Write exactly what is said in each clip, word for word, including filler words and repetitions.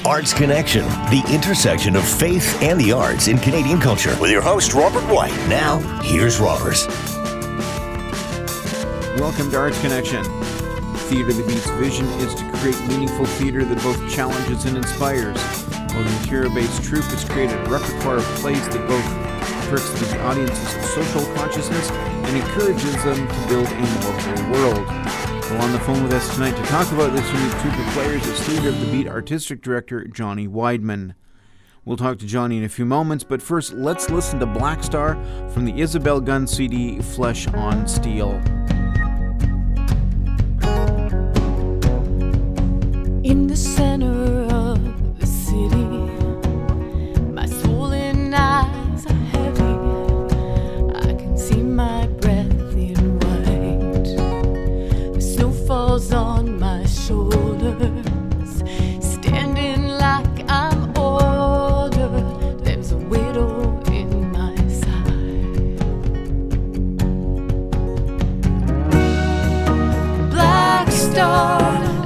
Arts Connection, the intersection of faith and the arts in Canadian culture. With your host, Robert White. Now, here's Robert. Welcome to Arts Connection. Theatre the Beat's vision is to create meaningful theatre that both challenges and inspires. While the Ontario-based troupe has created a repertoire of plays that both pricks the audience's social consciousness and encourages them to build a more whole world. Well, on the phone with us tonight to talk about this unique troupe of players is Theatre of the Beat Artistic Director Johnny Weidman. We'll talk to Johnny in a few moments, but first let's listen to Black Star from the Isabel Gunn C D Flesh on Steel. In the center of the city, my swollen eyes are heavy. I can see my breath in white. The snow falls on my shoulders, standing like I'm older. There's a widow in my side. Black star.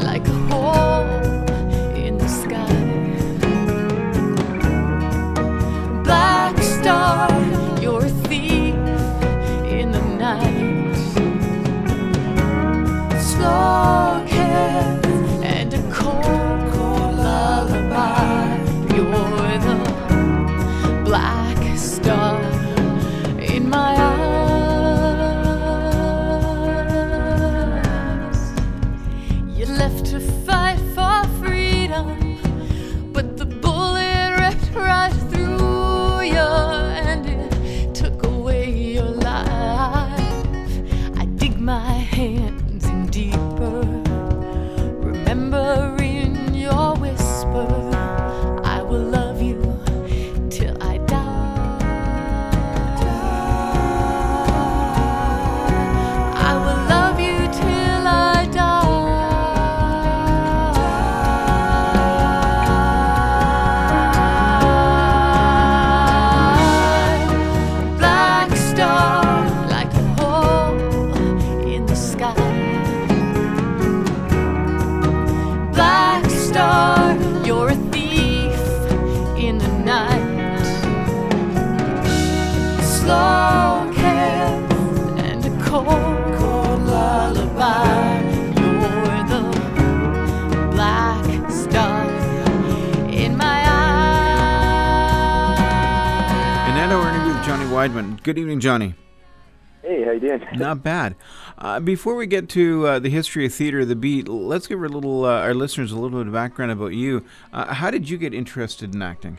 Good evening, Johnny. Hey, how you doing? Not bad. Uh, before we get to uh, the history of Theatre of the Beat, let's give our little uh, our listeners a little bit of background about you. Uh, how did you get interested in acting?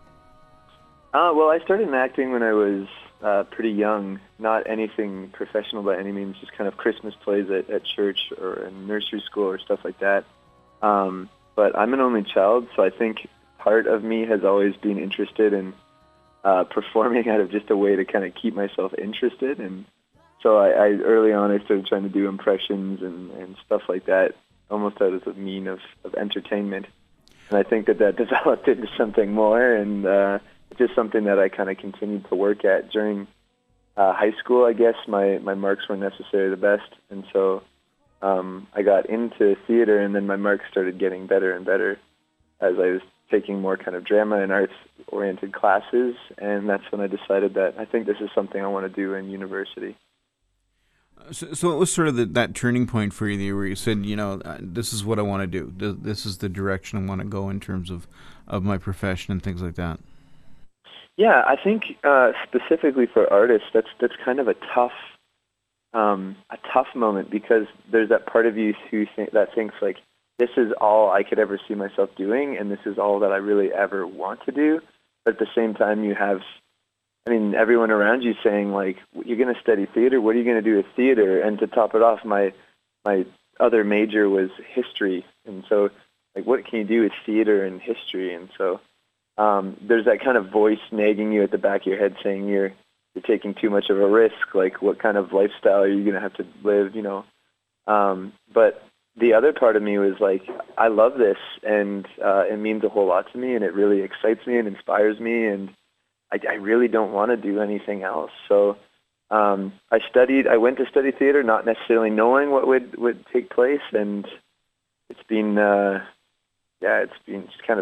Uh, well, I started in acting when I was uh, pretty young. Not anything professional by any means, just kind of Christmas plays at, at church or in nursery school or stuff like that. Um, but I'm an only child, so I think part of me has always been interested in Uh, performing out of just a way to kind of keep myself interested. And so I, I early on I started trying to do impressions and, and stuff like that, almost out as a mean of, of entertainment. And I think that that developed into something more, and uh, it's just something that I kind of continued to work at. During uh, high school, I guess, my, my marks weren't necessarily the best, and so um, I got into theater, and then my marks started getting better and better as I was taking more kind of drama and arts-oriented classes, and that's when I decided that I think this is something I want to do in university. So, so it was sort of the, that turning point for you where you said, you know, uh, this is what I want to do. This is the direction I want to go in terms of, of my profession and things like that. Yeah, I think uh, specifically for artists, that's that's kind of a tough um, a tough moment, because there's that part of you who think, that thinks like, this is all I could ever see myself doing, and this is all that I really ever want to do. But at the same time, you have, I mean, everyone around you saying, like, you're going to study theater, what are you going to do with theater? And to top it off, my my other major was history. And so, like, what can you do with theater and history? And so um, there's that kind of voice nagging you at the back of your head saying you're, you're taking too much of a risk. Like, what kind of lifestyle are you going to have to live, you know? Um, but the other part of me was like, I love this, and uh, it means a whole lot to me, and it really excites me and inspires me, and I, I really don't want to do anything else. So um, I studied, I went to study theater, not necessarily knowing what would, would take place, and it's been, uh, yeah, it's been just kind of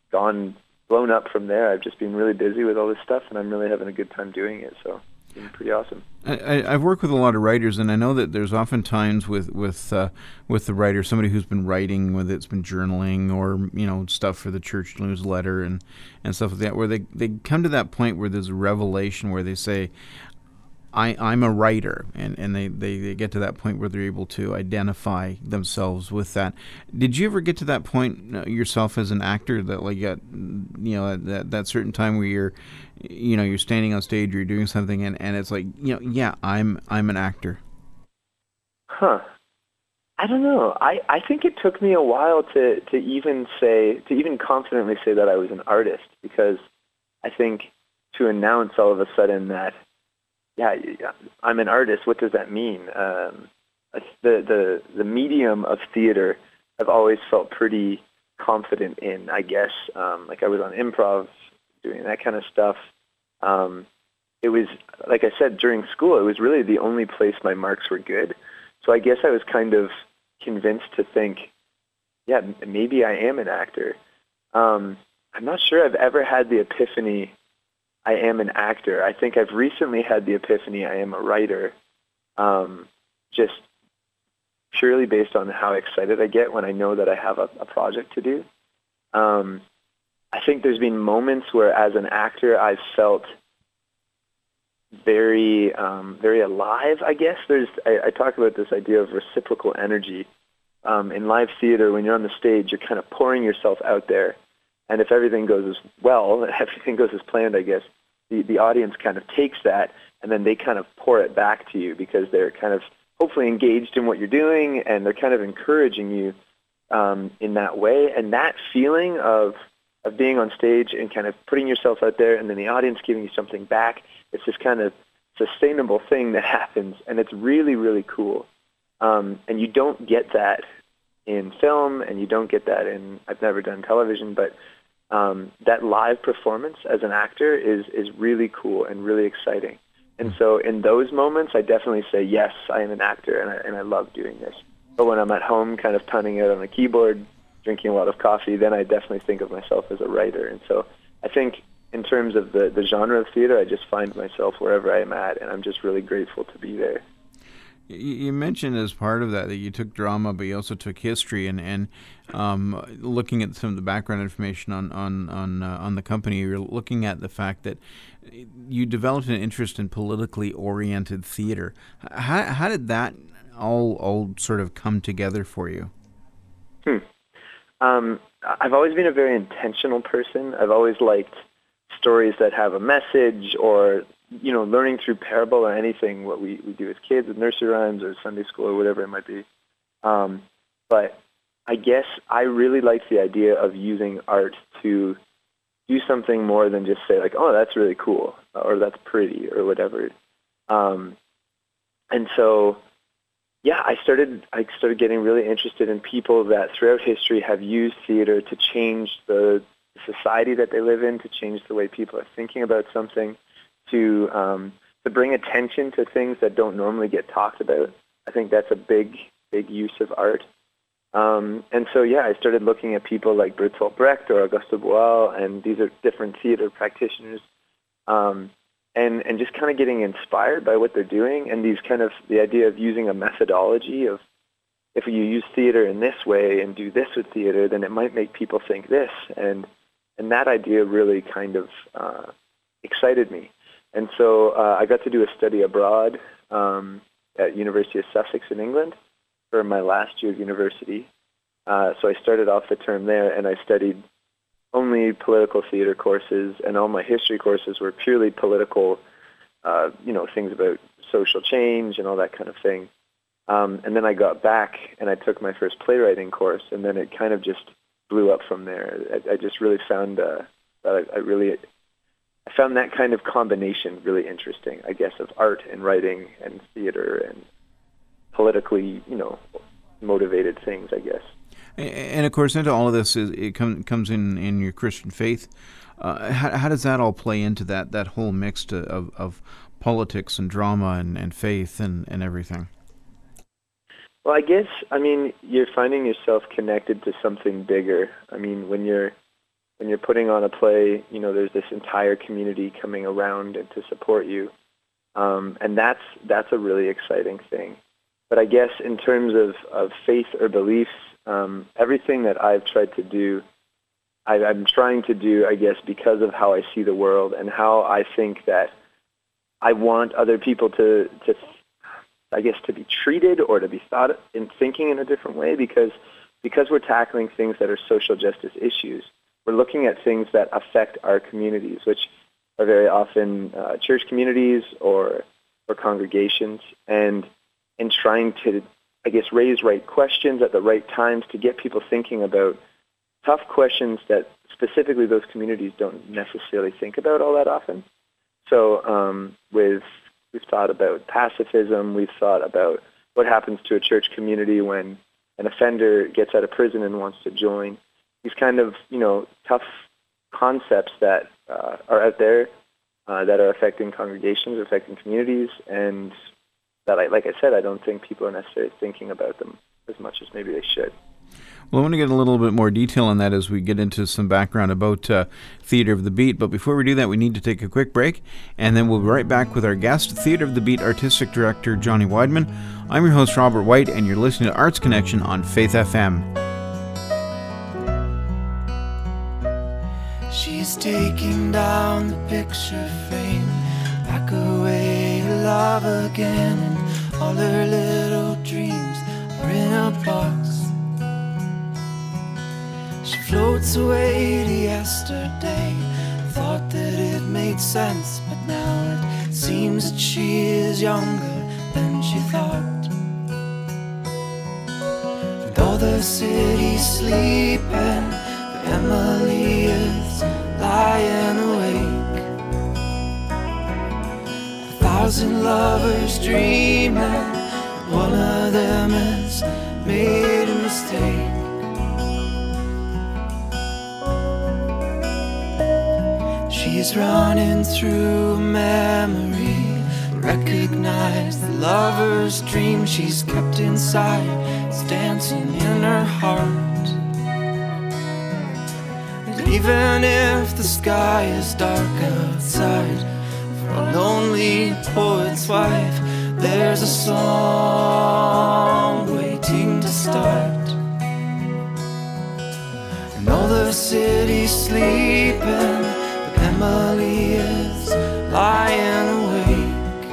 gone, blown up from there. I've just been really busy with all this stuff, and I'm really having a good time doing it. So it's been pretty awesome. I, I, I've worked with a lot of writers, and I know that there's often times with with uh, with the writer, somebody who's been writing, whether it's been journaling or you know stuff for the church newsletter and, and stuff like that, where they, they come to that point where there's a revelation where they say, I, I'm a writer, and, and they, they, they get to that point where they're able to identify themselves with that. Did you ever get to that point yourself as an actor, that like at, you know that that certain time where you're you know you're standing on stage or you're doing something and, and it's like, you know yeah I'm I'm an actor? Huh. I don't know. I, I think it took me a while to, to even say to even confidently say that I was an artist, because I think to announce all of a sudden that yeah, I'm an artist, what does that mean? Um, the, the the medium of theater I've always felt pretty confident in, I guess. Um, like I was on improv, doing that kind of stuff. Um, it was, like I said, during school, it was really the only place my marks were good. So I guess I was kind of convinced to think, yeah, maybe I am an actor. Um, I'm not sure I've ever had the epiphany I am an actor. I think I've recently had the epiphany I am a writer, um, just purely based on how excited I get when I know that I have a, a project to do. Um, I think there's been moments where as an actor I've felt very, um, very alive, I guess. There's, I, I talk about this idea of reciprocal energy. Um, in live theater, when you're on the stage, you're kind of pouring yourself out there. And if everything goes as well, if everything goes as planned, I guess, the, the audience kind of takes that and then they kind of pour it back to you, because they're kind of hopefully engaged in what you're doing and they're kind of encouraging you um, in that way. And that feeling of of being on stage and kind of putting yourself out there and then the audience giving you something back, it's this kind of sustainable thing that happens, and it's really, really cool. Um, and you don't get that in film, and you don't get that in, I've never done television, but um, that live performance as an actor is is really cool and really exciting. And so in those moments, I definitely say, yes, I am an actor, and I, and I love doing this. But when I'm at home kind of pounding out on a keyboard, drinking a lot of coffee, then I definitely think of myself as a writer. And so I think in terms of the, the genre of theater, I just find myself wherever I am at, and I'm just really grateful to be there. You mentioned as part of that that you took drama, but you also took history, and and um, looking at some of the background information on on on, uh, on the company, you're looking at the fact that you developed an interest in politically oriented theater. How how did that all all sort of come together for you? Hmm. Um, I've always been a very intentional person. I've always liked stories that have a message, or you know, learning through parable or anything, what we, we do as kids with nursery rhymes or Sunday school or whatever it might be. Um, but I guess I really like the idea of using art to do something more than just say like, oh, that's really cool, or that's pretty, or whatever. Um, and so, yeah, I started I started getting really interested in people that throughout history have used theater to change the society that they live in, to change the way people are thinking about something, to um, to bring attention to things that don't normally get talked about. I think that's a big, big use of art. Um, and so, yeah, I started looking at people like Bertolt Brecht or Auguste Boal, and these are different theater practitioners, um, and, and just kind of getting inspired by what they're doing, and these kind of, the idea of using a methodology of, if you use theater in this way and do this with theater, then it might make people think this. And, and that idea really kind of uh, excited me. And so uh, I got to do a study abroad um, at University of Sussex in England for my last year of university. Uh, so I started off the term there, and I studied only political theater courses, and all my history courses were purely political, uh, you know, things about social change and all that kind of thing. Um, and then I got back, and I took my first playwriting course, and then it kind of just blew up from there. I, I just really found uh, that I, I really... I found that kind of combination really interesting, I guess, of art and writing and theater and politically, you know, motivated things, I guess. And of course, into all of this, is it com- comes in, in your Christian faith. Uh, how, how does that all play into that, that whole mix to, of, of politics and drama and, and faith and, and everything? Well, I guess, I mean, you're finding yourself connected to something bigger. I mean, when you're when you're putting on a play, you know, there's this entire community coming around and to support you. Um, and that's that's a really exciting thing. But I guess in terms of, of faith or beliefs, um, everything that I've tried to do, I, I'm trying to do, I guess, because of how I see the world and how I think that I want other people to, to I guess, to be treated or to be thought in thinking in a different way, because because we're tackling things that are social justice issues. We're looking at things that affect our communities, which are very often uh, church communities or or congregations, and and trying to, I guess, raise right questions at the right times to get people thinking about tough questions that specifically those communities don't necessarily think about all that often. So um, with we've thought about pacifism, we've thought about what happens to a church community when an offender gets out of prison and wants to join. These kind of, you know, tough concepts that uh, are out there uh, that are affecting congregations, affecting communities, and that, I, like I said, I don't think people are necessarily thinking about them as much as maybe they should. Well, I want to get a little bit more detail on that as we get into some background about uh, Theatre of the Beat. But before we do that, we need to take a quick break, and then we'll be right back with our guest, Theatre of the Beat Artistic Director Johnny Weidman. I'm your host, Robert White, and you're listening to Arts Connection on Faith F M. She's taking down the picture frame, back away to love again, and all her little dreams are in a box. She floats away to yesterday, thought that it made sense, but now it seems that she is younger than she thought. And all the city's sleeping, but Emily is lying awake. A thousand lovers dreaming, but one of them has made a mistake. She's running through a memory, recognize the lover's dream she's kept inside. It's dancing in her heart. And even if the sky is dark outside, for a lonely poet's wife, there's a song waiting to start. And all the city's sleeping, Emily is lying awake.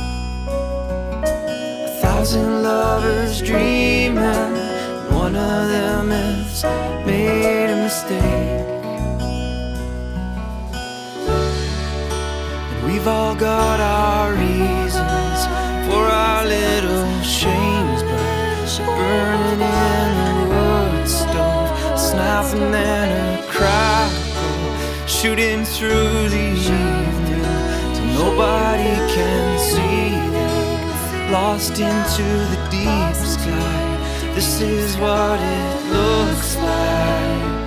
A thousand lovers dreaming, one of them has made a mistake. And we've all got our reasons for our little shames, but burning in a wood stove, snapping in a crack, shooting through the evening till nobody can see them, lost into the deep sky. This is what it looks like.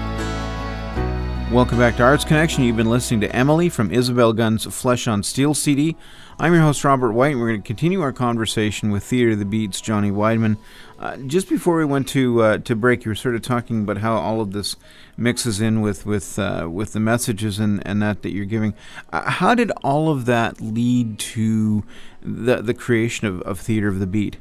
Welcome back to Arts Connection. You've been listening to Emily from Isabel Gunn's Flesh on Steel C D. I'm your host, Robert White, and we're going to continue our conversation with Theatre of the Beat's Johnny Weidman. Uh, just before we went to uh, to break, you were sort of talking about how all of this mixes in with with uh, with the messages and, and that that you're giving. Uh, how did all of that lead to the the creation of, of Theatre of the Beat?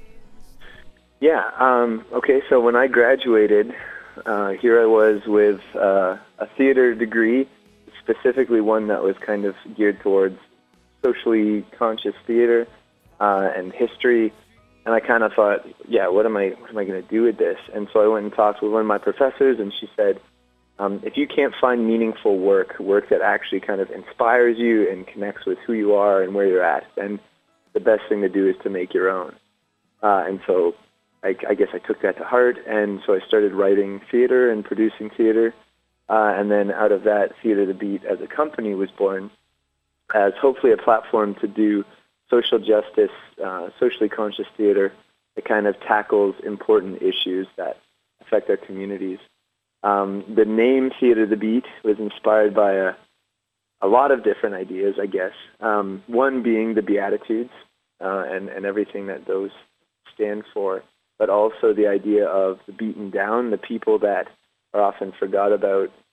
Yeah. Um, okay. So when I graduated, uh, here I was with uh, a theater degree, specifically one that was kind of geared towards socially conscious theater uh, and history. And I kind of thought, yeah, what am I what am I going to do with this? And so I went and talked with one of my professors, and she said, um, if you can't find meaningful work, work that actually kind of inspires you and connects with who you are and where you're at, then the best thing to do is to make your own. Uh, and so I, I guess I took that to heart, and so I started writing theater and producing theater. Uh, and then out of that, Theatre of the Beat as a company was born as hopefully a platform to do social justice, uh, socially conscious theater that kind of tackles important issues that affect our communities. Um, the name Theatre of the Beat was inspired by a, a lot of different ideas, I guess. Um, one being the Beatitudes uh, and, and everything that those stand for, but also the idea of the beaten down, the people that are often forgot about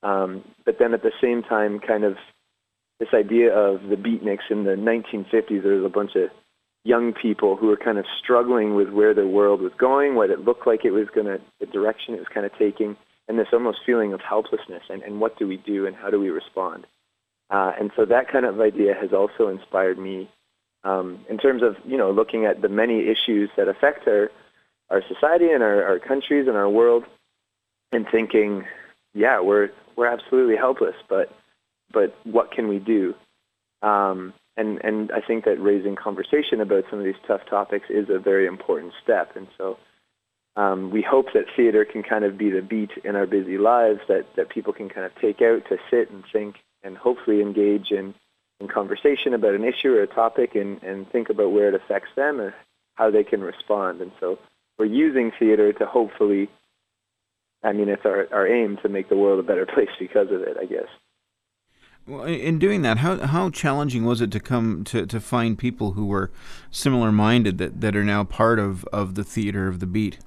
Um, but then at the same time, kind of this idea of the beatniks in the nineteen fifties, there was a bunch of young people who were kind of struggling with where their world was going, what it looked like it was going to, the direction it was kind of taking, and this almost feeling of helplessness, and, and what do we do and how do we respond? Uh, and so that kind of idea has also inspired me um, in terms of, you know, looking at the many issues that affect our, our society and our, our countries and our world, and thinking, yeah, we're we're absolutely helpless, but but what can we do? Um, and and I think that raising conversation about some of these tough topics is a very important step. And so um, we hope that theater can kind of be the beat in our busy lives that, that people can kind of take out to sit and think and hopefully engage in, in conversation about an issue or a topic, and, and think about where it affects them and how they can respond. And so we're using theater to hopefully, I mean, it's our, our aim to make the world a better place because of it, I guess. Well, in doing that, how how challenging was it to come to, to find people who were similar minded that, that are now part of, of the Theater of the Beat?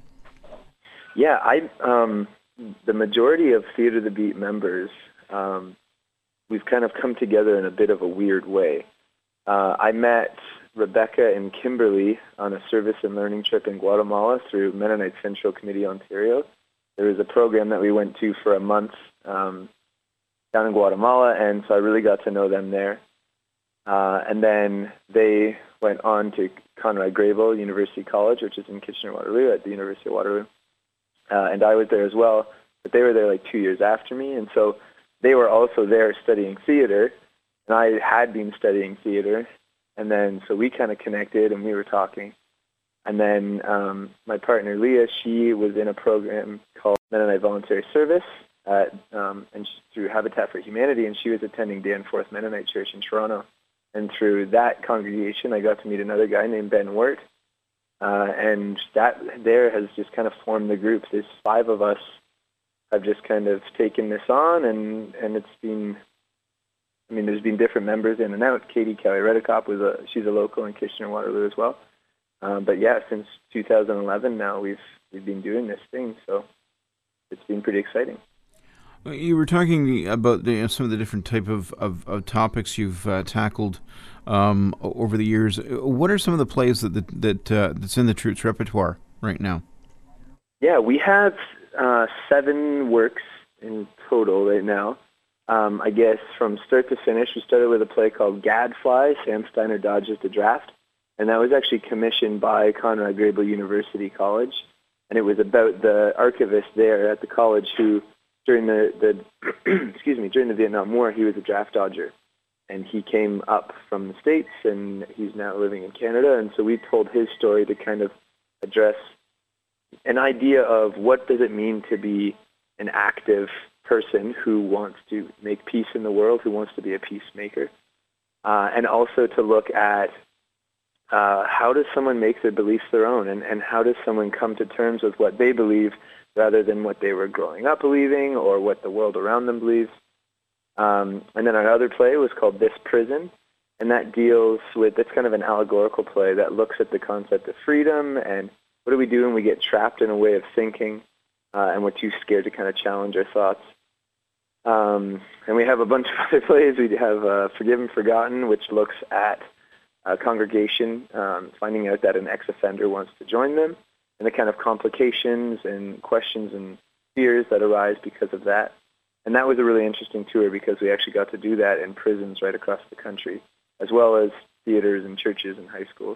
Yeah, I um, the majority of Theater of the Beat members, um, we've kind of come together in a bit of a weird way. Uh, I met Rebecca and Kimberly on a service and learning trip in Guatemala through Mennonite Central Committee Ontario. There was a program that we went to for a month um, down in Guatemala, and so I really got to know them there. Uh, and then they went on to Conrad Grebel University College, which is in Kitchener-Waterloo at the University of Waterloo. Uh, and I was there as well, but they were there like two years after me, and so they were also there studying theater, and I had been studying theater, and then so we kind of connected and we were talking. And then um, my partner Leah, she was in a program called Mennonite Voluntary Service at, um, and she, through Habitat for Humanity, and she was attending Danforth Mennonite Church in Toronto. And through that congregation, I got to meet another guy named Ben Wirt, uh, and that there has just kind of formed the group. There's five of us have just kind of taken this on, and, and it's been, I mean, there's been different members in and out. Katie Kelly-Redekop was a, she's a local in Kitchener-Waterloo as well. Um, but yeah, since two thousand eleven now, we've we've been doing this thing, so it's been pretty exciting. You were talking about the, you know, some of the different type of, of, of topics you've uh, tackled um, over the years. What are some of the plays that that, that uh, that's in the Troupe's repertoire right now? Yeah, we have uh, seven works in total right now. Um, I guess from start to finish, we started with a play called Gadfly, Sam Steiner Dodges the Draft. And that was actually commissioned by Conrad Grebel University College. And it was about the archivist there at the college who, during the, the excuse me, during the Vietnam War, he was a draft dodger. And he came up from the States, and he's now living in Canada. And so we told his story to kind of address an idea of what does it mean to be an active person who wants to make peace in the world, who wants to be a peacemaker. Uh, and also to look at Uh, how does someone make their beliefs their own, and, and how does someone come to terms with what they believe rather than what they were growing up believing or what the world around them believes. Um, and then our other play was called This Prison, and that deals with, it's kind of an allegorical play that looks at the concept of freedom and what do we do when we get trapped in a way of thinking uh, and we're too scared to kind of challenge our thoughts. Um, and we have a bunch of other plays. We have uh, Forgiven, Forgotten, which looks at a congregation um, finding out that an ex-offender wants to join them, and the kind of complications and questions and fears that arise because of that. And that was a really interesting tour because we actually got to do that in prisons right across the country, as well as theaters and churches and high schools.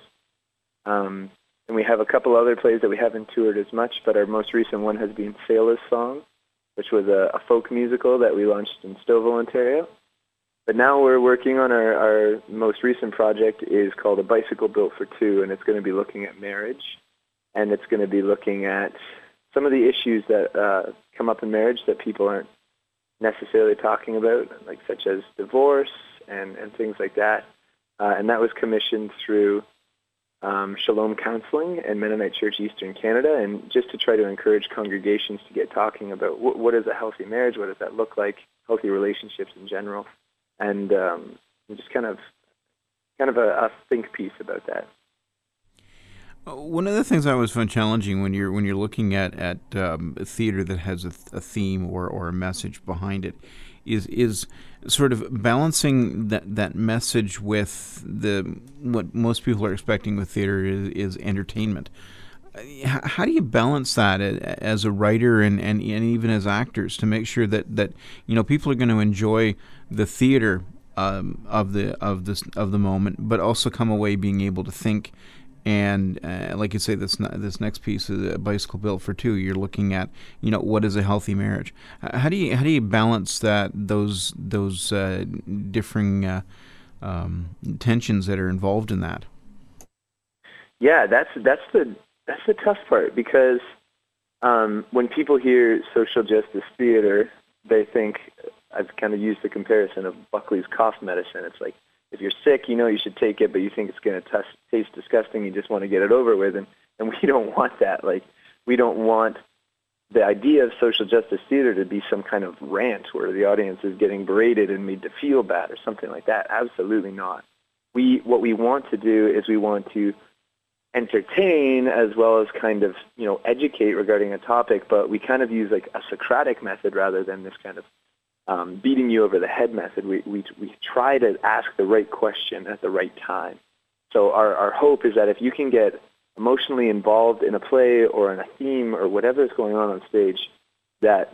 Um, and we have a couple other plays that we haven't toured as much, but our most recent one has been Sailor's Song, which was a, a folk musical that we launched in Stouffville, Ontario. But now we're working on our, our most recent project is called A Bicycle Built for Two, and it's going to be looking at marriage, and it's going to be looking at some of the issues that uh, come up in marriage that people aren't necessarily talking about, like such as divorce and, and things like that. Uh, and that was commissioned through um, Shalom Counseling and Mennonite Church Eastern Canada, and just to try to encourage congregations to get talking about what, what is a healthy marriage, what does that look like, healthy relationships in general. And um, just kind of, kind of a, a think piece about that. One of the things I always find challenging when you're when you're looking at at um, a theater that has a, th- a theme or, or a message behind it, is is sort of balancing that that message with the what most people are expecting with theater is, is entertainment. How do you balance that as a writer and, and, and even as actors to make sure that, that you know people are going to enjoy the theater um, of the of this of the moment, but also come away being able to think? And uh, like you say, this this next piece is a Bicycle Built for Two. You're looking at, you know, what is a healthy marriage? How do you how do you balance that those those uh, differing uh, um, tensions that are involved in that? Yeah, that's that's the that's the tough part, because um, when people hear social justice theater, they think, I've kind of used the comparison of Buckley's cough medicine. It's like, if you're sick, you know you should take it, but you think it's going to taste disgusting. You just want to get it over with, and, and we don't want that. Like, we don't want the idea of social justice theater to be some kind of rant where the audience is getting berated and made to feel bad or something like that. Absolutely not. We what we want to do is we want to entertain as well as kind of, you know, educate regarding a topic, but we kind of use like a Socratic method rather than this kind of Um, beating you over the head method. We, we we try to ask the right question at the right time. So our, our hope is that if you can get emotionally involved in a play or in a theme or whatever is going on on stage, that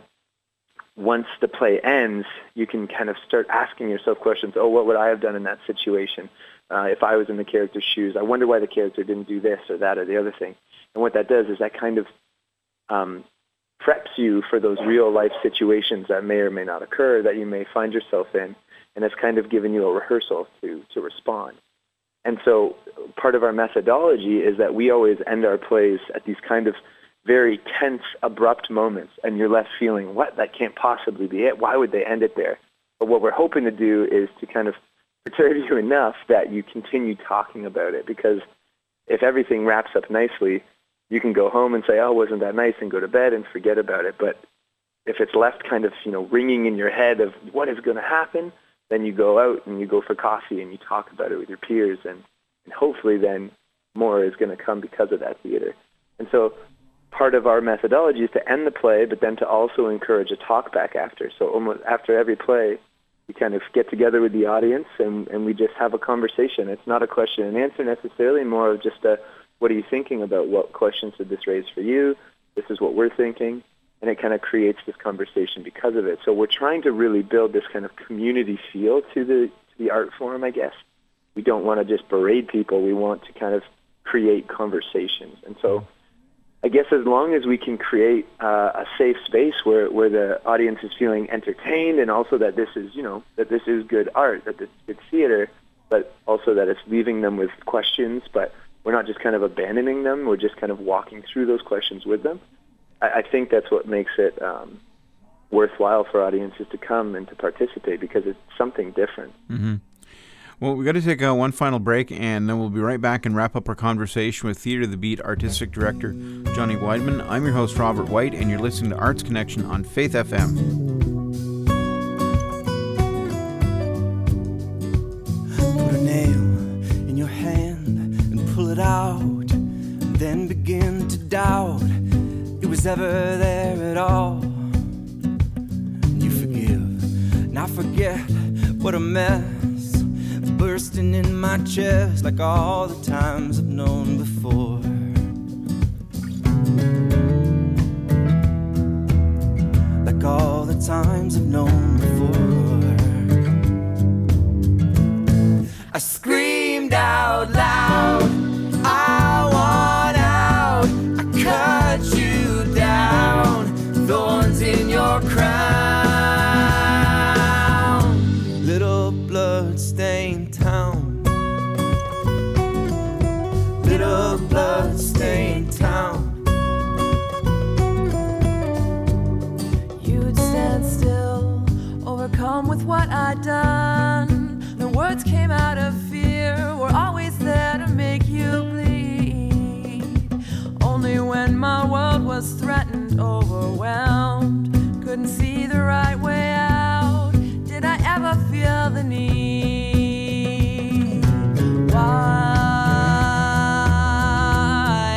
once the play ends, you can kind of start asking yourself questions. Oh, what would I have done in that situation? Uh, if I was in the character's shoes, I wonder why the character didn't do this or that or the other thing. And what that does is that kind of um, preps you for those real-life situations that may or may not occur that you may find yourself in, and it's kind of given you a rehearsal to, to respond. And so part of our methodology is that we always end our plays at these kind of very tense, abrupt moments, and you're left feeling, what, that can't possibly be it? Why would they end it there? But what we're hoping to do is to kind of perturb you enough that you continue talking about it, because if everything wraps up nicely, you can go home and say, oh, wasn't that nice, and go to bed and forget about it. But if it's left kind of, you know, ringing in your head of what is going to happen, then you go out and you go for coffee and you talk about it with your peers, and, and hopefully then more is going to come because of that theater. And so part of our methodology is to end the play, but then to also encourage a talk back after. So almost after every play, we kind of get together with the audience and, and we just have a conversation. It's not a question and answer necessarily, more of just a, what are you thinking about? What questions did this raise for you? This is what we're thinking. And it kind of creates this conversation because of it. So we're trying to really build this kind of community feel to the to the art form, I guess. We don't want to just berate people. We want to kind of create conversations. And so I guess as long as we can create uh, a safe space where, where the audience is feeling entertained, and also that this is, you know, that this is good art, that this is good theater, but also that it's leaving them with questions, but we're not just kind of abandoning them. We're just kind of walking through those questions with them. I, I think that's what makes it um, worthwhile for audiences to come and to participate, because it's something different. Mm-hmm. Well, we've got to take uh, one final break, and then we'll be right back and wrap up our conversation with Theatre of the Beat Artistic Director Johnny Weidman. I'm your host, Robert White, and you're listening to Arts Connection on Faith F M. Put a nail in your hand and pull it out, and then begin to doubt it was ever there at all. You forgive, now forget what a mess, bursting in my chest like all the times I've known before. Like all the times I've known before. I screamed out loud, I want out. I cut you down, thorns in your crown. Little blood-stained town, little blood-stained town. You'd stand still, overcome with what I'd done. No words came out of fear, were always there to make you bleed. Only when my world was threatened, overwhelmed, couldn't see the right way out, did I ever feel the need. Why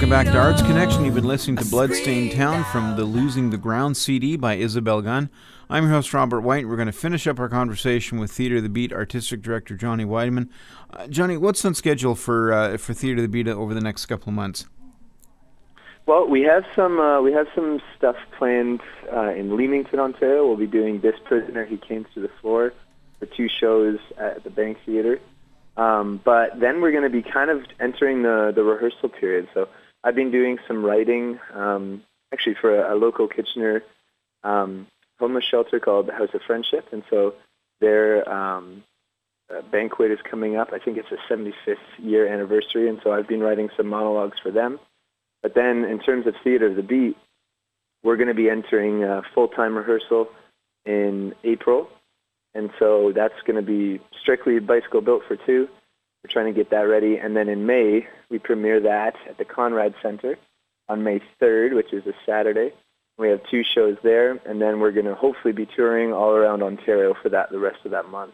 you back to Arts Connection. You've been listening to Bloodstained Town from the Losing the Ground C D by Isabel Gunn. I'm your host, Robert White. We're going to finish up our conversation with Theatre of the Beat Artistic Director Johnny Weideman. Uh, Johnny, what's on schedule for uh, for Theatre of the Beat over the next couple of months? Well, we have some uh, we have some stuff planned uh, in Leamington, Ontario. We'll be doing This Prisoner, He Came to the Floor for two shows at the Bank Theatre. Um, but then we're going to be kind of entering the, the rehearsal period. So I've been doing some writing, um, actually for a, a local Kitchener um, homeless shelter called the House of Friendship. And so their um, uh, banquet is coming up. I think it's a seventy-fifth year anniversary. And so I've been writing some monologues for them. But then in terms of Theatre of the Beat, we're going to be entering uh, full-time rehearsal in April. And so that's going to be strictly Bicycle Built for Two. We're trying to get that ready. And then in May, we premiere that at the Conrad Center on May third, which is a Saturday. We have two shows there. And then we're going to hopefully be touring all around Ontario for that the rest of that month.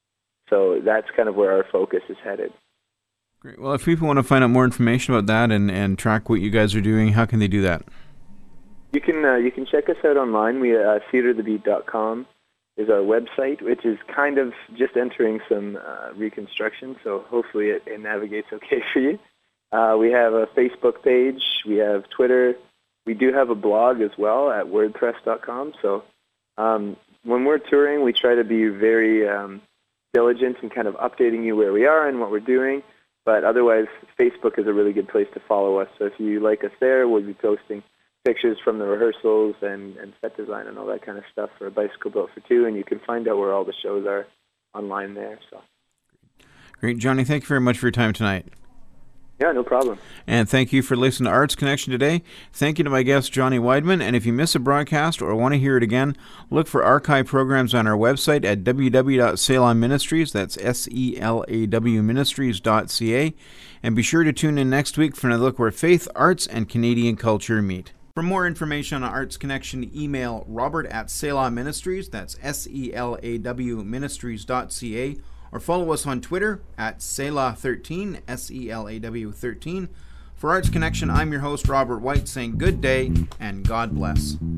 So that's kind of where our focus is headed. Great. Well, if people want to find out more information about that and, and track what you guys are doing, how can they do that? You can uh, you can check us out online. We uh, theatre the beat dot com. is our website, which is kind of just entering some uh, reconstruction, so hopefully it, it navigates okay for you. Uh, we have a Facebook page. We have Twitter. We do have a blog as well at wordpress dot com. So um, when we're touring, we try to be very um, diligent in kind of updating you where we are and what we're doing. But otherwise, Facebook is a really good place to follow us. So if you like us there, we'll be posting pictures from the rehearsals and, and set design and all that kind of stuff for Bicycle Built for Two, and you can find out where all the shows are online there. So, great, Johnny. Thank you very much for your time tonight. Yeah, no problem. And thank you for listening to Arts Connection today. Thank you to my guest, Johnny Weideman. And if you miss a broadcast or want to hear it again, look for archive programs on our website at w w w dot Selah Ministries. That's S E L A W Ministries dot C A. And be sure to tune in next week for another look where faith, arts, and Canadian culture meet. For more information on Arts Connection, email Robert at Selah Ministries. That's S E L A W Ministries dot C A. Or follow us on Twitter at Selah thirteen, S E L A W thirteen. For Arts Connection, I'm your host, Robert White, saying good day and God bless.